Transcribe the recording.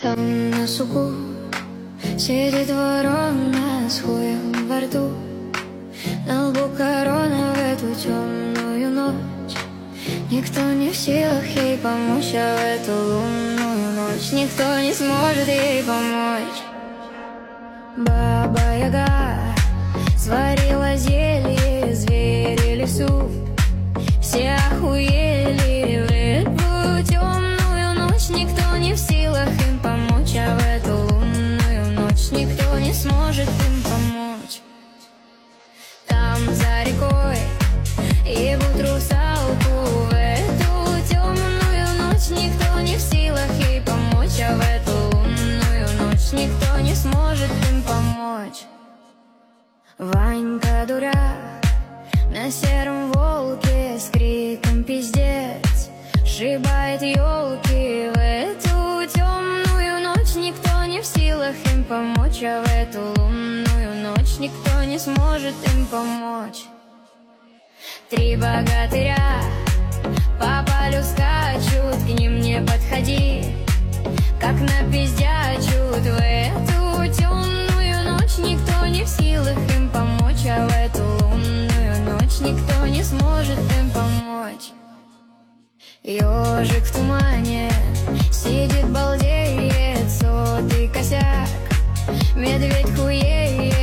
Там на суку сидит ворона с хуем во рту, на лбу корона в эту темную ночь. Никто не в силах ей помочь, а в эту лунную ночь никто не сможет ей помочь. Баба-яга сварила зелье, звери лесу, все охуели в эту темную ночь. Никто не в силах им помочь, а в эту лунную ночь никто не сможет им помочь. Там за рекой ебут русалку, в эту темную ночь никто не в силах ей помочь, а в эту лунную ночь никто не сможет им помочь. Ванька дурак на сером волке с криком пиздец сшибает елки, в эту темную ночь никто не в силах им помочь, а в эту лунную ночь никто не сможет им помочь. Три богатыря по полю скачут, к ним не подходи, как напиздячут. В эту темную ночь никто не в силах им помочь, а в эту лунную ночь никто не сможет им помочь. Ёжик в тумане сидит, балдеет, сотый косяк, медведь хуеет,